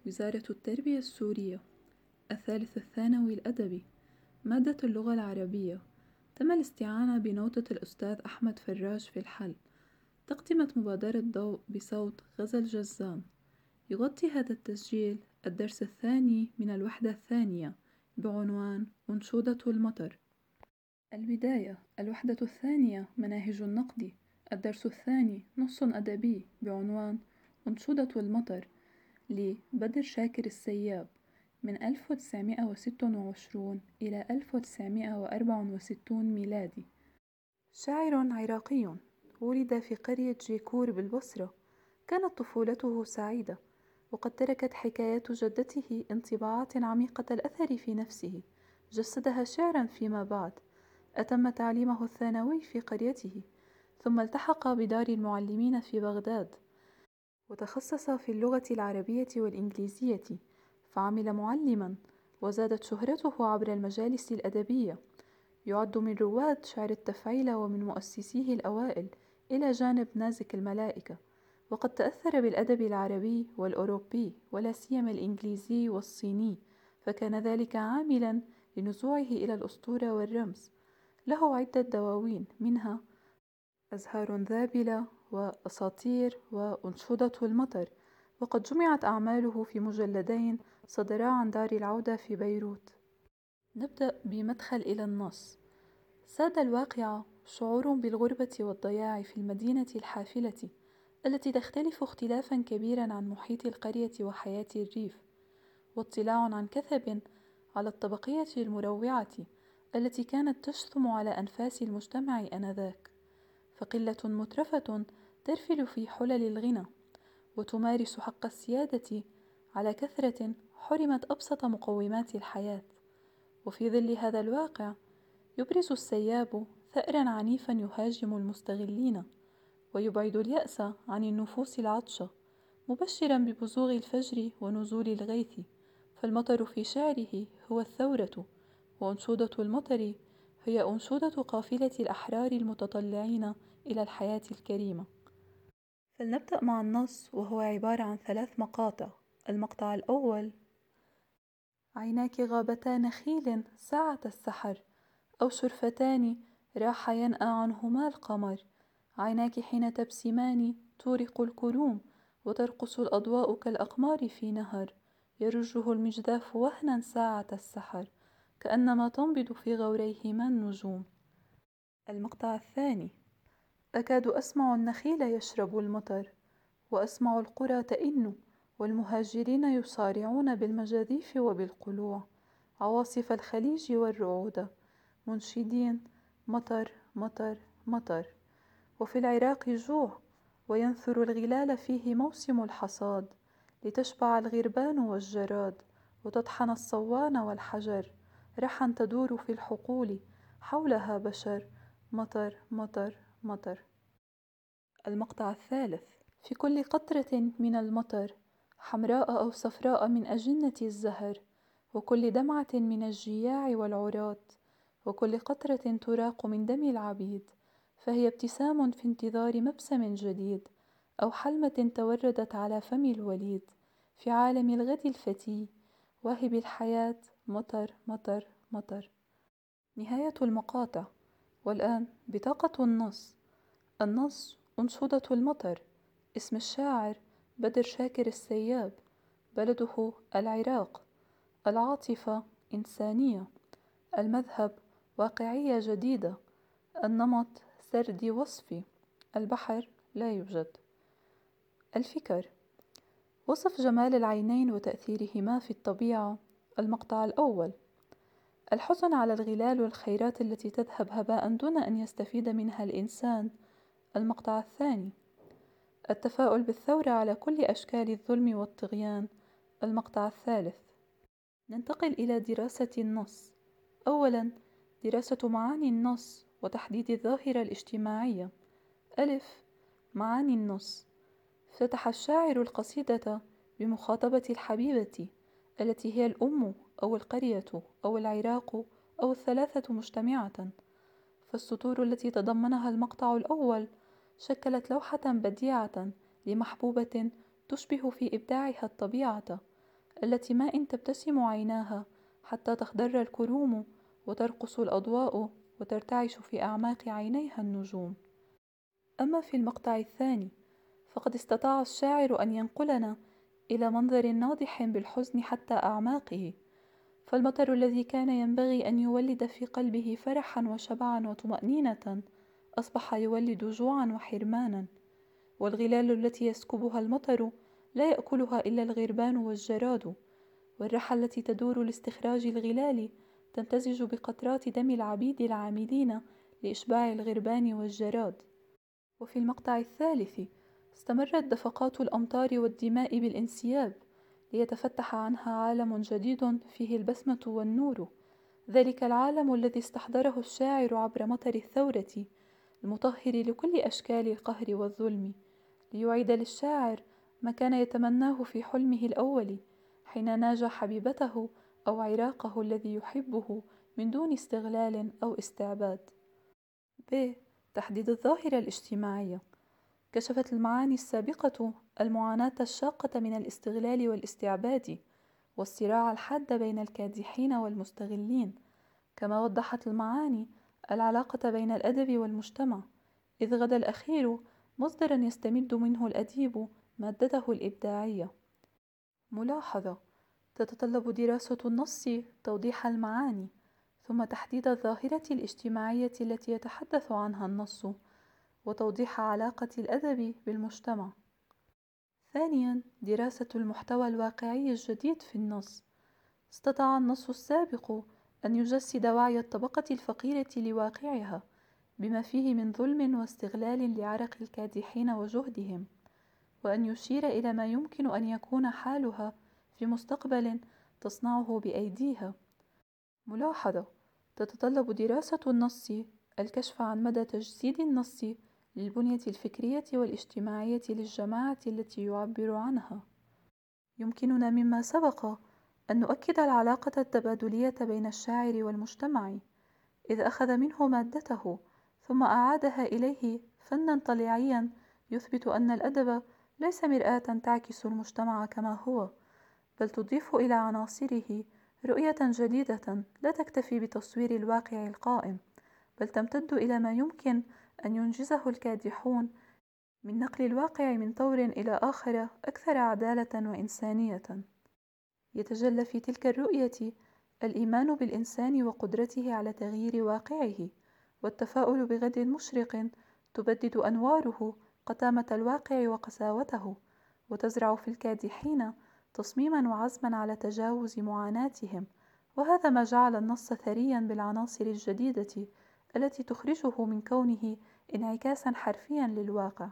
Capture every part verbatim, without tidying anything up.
وزارة التربية السورية. الثالث الثانوي الأدبي، مادة اللغة العربية. تم الاستعانة بنوتة الأستاذ أحمد فراج في الحل. تقدمة مبادرة ضوء بصوت غزل جزام. يغطي هذا التسجيل الدرس الثاني من الوحدة الثانية بعنوان أنشودة المطر. البداية. الوحدة الثانية مناهج النقد. الدرس الثاني نص أدبي بعنوان أنشودة المطر لبدر شاكر السياب من ألف وتسعمائة وستة وعشرين إلى ألف وتسعمائة وأربعة وستين ميلادي. شاعر عراقي ولد في قرية جيكور بالبصرة. كانت طفولته سعيدة، وقد تركت حكايات جدته انطباعات عميقة الأثر في نفسه جسدها شعرا فيما بعد. أتم تعليمه الثانوي في قريته، ثم التحق بدار المعلمين في بغداد، وتخصص في اللغة العربية والإنجليزية، فعمل معلما، وزادت شهرته عبر المجالس الأدبية. يعد من رواد شعر التفعيل ومن مؤسسيه الأوائل، إلى جانب نازك الملائكة. وقد تأثر بالأدب العربي والأوروبي، ولا سيما الإنجليزي والصيني، فكان ذلك عاملا لنزوعه إلى الأسطورة والرمز. له عدة دواوين، منها أزهار ذابلة وأساطير وأنشودة المطر، وقد جمعت أعماله في مجلدين صدرا عن دار العودة في بيروت. نبدأ بمدخل إلى النص. ساد الواقع شعور بالغربة والضياع في المدينة الحافلة، التي تختلف اختلافا كبيرا عن محيط القرية وحياة الريف، واطلاع عن كثب على الطبقية المروعة التي كانت تشثم على أنفاس المجتمع آنذاك، فقلة مترفة ترفل في حلل الغنى، وتمارس حق السيادة على كثرة حرمت أبسط مقومات الحياة. وفي ظل هذا الواقع يبرز السياب ثأرا عنيفا يهاجم المستغلين، ويبعد اليأس عن النفوس العطشة، مبشرا ببزوغ الفجر ونزول الغيث. فالمطر في شعره هو الثورة، وأنشودة المطر هي أنشودة قافلة الأحرار المتطلعين إلى الحياة الكريمة. فلنبدأ مع النص، وهو عبارة عن ثلاث مقاطع. المقطع الأول: عيناك غابتا نخيل ساعة السحر، أو شرفتان راح ينأى عنهما القمر. عيناك حين تبسمان تورق الكروم، وترقص الأضواء كالأقمار في نهر يرجه المجداف وهنا ساعة السحر، كأنما تنبض في غوريهما النجوم. المقطع الثاني: أكاد أسمع النخيل يشرب المطر، وأسمع القرى تئن، والمهاجرين يصارعون بالمجاذيف وبالقلوع عواصف الخليج والرعود، منشدين: مطر مطر مطر. وفي العراق جوع، وينثر الغلال فيه موسم الحصاد، لتشبع الغربان والجراد، وتطحن الصوان والحجر، رحا تدور في الحقول حولها بشر. مطر مطر مطر. المقطع الثالث: في كل قطرة من المطر، حمراء أو صفراء من أجنة الزهر، وكل دمعة من الجياع والعراة، وكل قطرة تراق من دم العبيد، فهي ابتسام في انتظار مبسم جديد، أو حلمة توردت على فم الوليد في عالم الغد الفتي، واهب الحياة. مطر مطر مطر. نهاية المقاطع. والآن بطاقة النص. النص: أنشودة المطر. اسم الشاعر: بدر شاكر السياب. بلده: العراق. العاطفة: إنسانية. المذهب: واقعية جديدة. النمط: سردي وصفي. البحر: لا يوجد. الفكر: وصف جمال العينين وتأثيرهما في الطبيعة. المقطع الأول: الحزن على الغلال والخيرات التي تذهب هباء دون أن يستفيد منها الإنسان. المقطع الثاني: التفاؤل بالثورة على كل أشكال الظلم والطغيان. المقطع الثالث: ننتقل إلى دراسة النص. أولاً، دراسة معاني النص وتحديد الظاهرة الاجتماعية. ألف: معاني النص. افتتح الشاعر القصيدة بمخاطبة الحبيبة، التي هي الأم أو القرية أو العراق أو الثلاثة مجتمعة. فالسطور التي تضمنها المقطع الأول شكلت لوحة بديعة لمحبوبة تشبه في إبداعها الطبيعة، التي ما إن تبتسم عيناها حتى تخضر الكروم وترقص الأضواء وترتعش في أعماق عينيها النجوم. أما في المقطع الثاني فقد استطاع الشاعر أن ينقلنا إلى منظر ناضح بالحزن حتى أعماقه، فالمطر الذي كان ينبغي أن يولد في قلبه فرحا وشبعا وطمأنينة أصبح يولد جوعا وحرمانا، والغلال التي يسكبها المطر لا يأكلها إلا الغربان والجراد، والرحى التي تدور لاستخراج الغلال تمتزج بقطرات دم العبيد العاملين لإشباع الغربان والجراد. وفي المقطع الثالث استمرت دفقات الأمطار والدماء بالانسياب ليتفتح عنها عالم جديد فيه البسمة والنور، ذلك العالم الذي استحضره الشاعر عبر مطر الثورة المطهر لكل أشكال القهر والظلم، ليعيد للشاعر ما كان يتمناه في حلمه الأول حين ناجى حبيبته أو عراقه الذي يحبه من دون استغلال أو استعباد. ب. تحديد الظاهرة الاجتماعية. كشفت المعاني السابقة المعاناة الشاقة من الاستغلال والاستعباد والصراع الحاد بين الكادحين والمستغلين، كما وضحت المعاني العلاقة بين الأدب والمجتمع، إذ غدا الأخير مصدرا يستمد منه الأديب مادته الإبداعية. ملاحظة: تتطلب دراسة النص توضيح المعاني ثم تحديد الظاهرة الاجتماعية التي يتحدث عنها النص وتوضيح علاقة الأدب بالمجتمع. ثانيا، دراسة المحتوى الواقعي الجديد في النص. استطاع النص السابق أن يجسد وعي الطبقة الفقيرة لواقعها بما فيه من ظلم واستغلال لعرق الكادحين وجهدهم، وأن يشير إلى ما يمكن أن يكون حالها في مستقبل تصنعه بأيديها. ملاحظة: تتطلب دراسة النص الكشف عن مدى تجسيد النص للبنية الفكرية والاجتماعية للجماعة التي يعبر عنها. يمكننا مما سبق أن نؤكد العلاقة التبادلية بين الشاعر والمجتمع، إذ أخذ منه مادته ثم أعادها إليه فنًا طليعيًا يثبت أن الأدب ليس مرآة تعكس المجتمع كما هو، بل تضيف إلى عناصره رؤية جديدة لا تكتفي بتصوير الواقع القائم، بل تمتد إلى ما يمكن أن ينجزه الكادحون من نقل الواقع من طور إلى آخر أكثر عدالة وإنسانية. يتجلى في تلك الرؤية الإيمان بالإنسان وقدرته على تغيير واقعه، والتفاؤل بغد مشرق تبدد أنواره قتامة الواقع وقساوته، وتزرع في الكادحين تصميما وعزما على تجاوز معاناتهم، وهذا ما جعل النص ثريا بالعناصر الجديدة التي تخرجه من كونه انعكاسا حرفيا للواقع.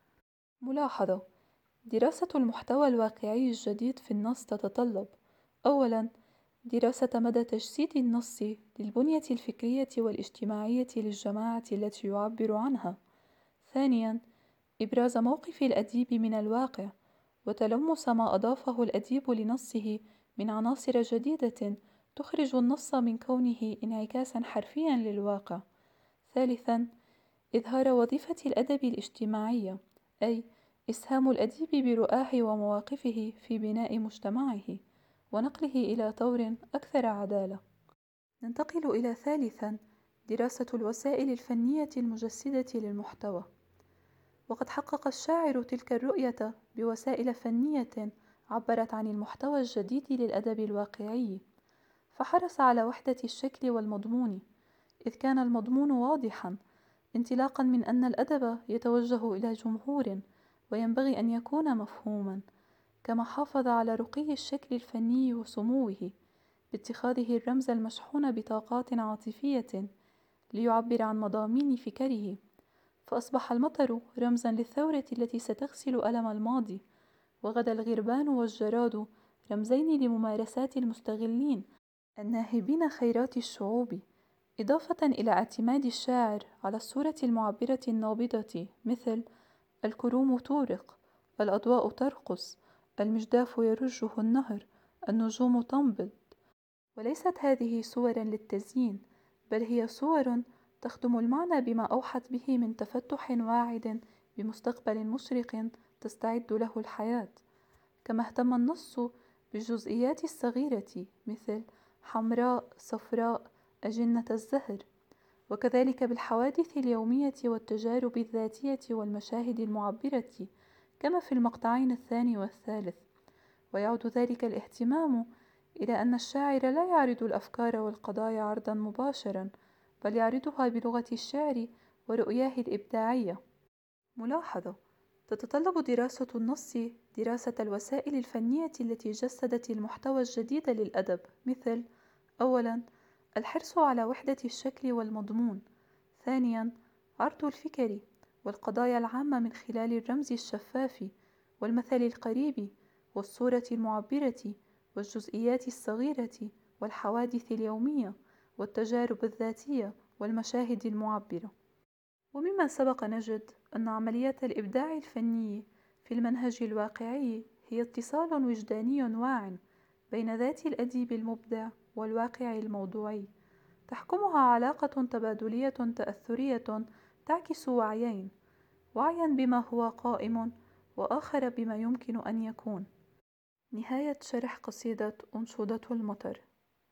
ملاحظة: دراسة المحتوى الواقعي الجديد في النص تتطلب: أولاً، دراسة مدى تجسيد النص للبنية الفكرية والاجتماعية للجماعة التي يعبر عنها. ثانياً، إبراز موقف الأديب من الواقع وتلمس ما أضافه الأديب لنصه من عناصر جديدة تخرج النص من كونه انعكاسا حرفيا للواقع. ثالثاً، إظهار وظيفة الأدب الاجتماعية، أي إسهام الأديب برؤاه ومواقفه في بناء مجتمعه ونقله إلى طور أكثر عدالة. ننتقل إلى ثالثاً، دراسة الوسائل الفنية المجسدة للمحتوى. وقد حقق الشاعر تلك الرؤية بوسائل فنية عبرت عن المحتوى الجديد للأدب الواقعي، فحرص على وحدة الشكل والمضمون، إذ كان المضمون واضحاً انطلاقاً من أن الأدب يتوجه إلى جمهور وينبغي أن يكون مفهوماً، كما حافظ على رقي الشكل الفني وسموه باتخاذه الرمز المشحون بطاقات عاطفية ليعبر عن مضامين فكره، فأصبح المطر رمزا للثورة التي ستغسل ألم الماضي، وغدا الغربان والجراد رمزين لممارسات المستغلين الناهبين خيرات الشعوب، إضافة إلى اعتماد الشاعر على الصورة المعبرة النابضة مثل الكروم تورق، الأضواء ترقص، المجداف يرجه النهر، النجوم تنبض. وليست هذه صورا للتزيين، بل هي صور تخدم المعنى بما أوحت به من تفتح واعد بمستقبل مشرق تستعد له الحياة. كما اهتم النص بالجزئيات الصغيرة مثل حمراء، صفراء، أجنة الزهر، وكذلك بالحوادث اليومية والتجارب الذاتية والمشاهد المعبرة كما في المقطعين الثاني والثالث. ويعود ذلك الاهتمام إلى أن الشاعر لا يعرض الأفكار والقضايا عرضًا مباشرًا، بل يعرضها بلغة الشعر ورؤياه الإبداعية. ملاحظة: تتطلب دراسة النص دراسة الوسائل الفنية التي جسدت المحتوى الجديد للأدب، مثل: أولاً، الحرص على وحدة الشكل والمضمون. ثانياً، عرض الفكر والقضايا العامة من خلال الرمز الشفاف والمثل القريب والصورة المعبرة والجزئيات الصغيرة والحوادث اليومية والتجارب الذاتية والمشاهد المعبرة. ومما سبق نجد أن عملية الإبداع الفني في المنهج الواقعي هي اتصال وجداني واعٍ بين ذات الأديب المبدع والواقع الموضوعي، تحكمها علاقة تبادلية تأثرية تعكس وعيين: وعيًا بما هو قائم، وآخر بما يمكن أن يكون. نهاية شرح قصيدة أنشودة المطر.